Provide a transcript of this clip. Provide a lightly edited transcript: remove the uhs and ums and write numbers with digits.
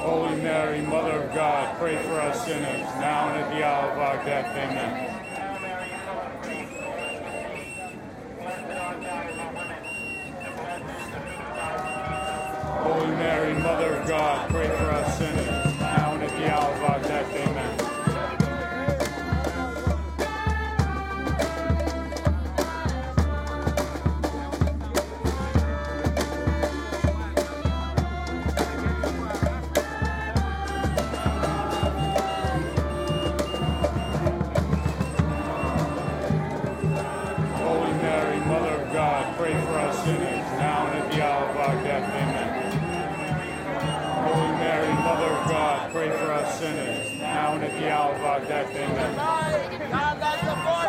Holy Mary, Mother of God, pray for us sinners, now and at the hour of our death. Amen. Holy Mary, Mother of God, pray for us sinners, now and at the hour of our death. Amen. Holy Mary, Mother of God, pray for us sinners, now and at the hour of our death. Amen. Holy Mary, Mother of God, pray for us sinners, now and at the hour of our death. Amen. God, that's the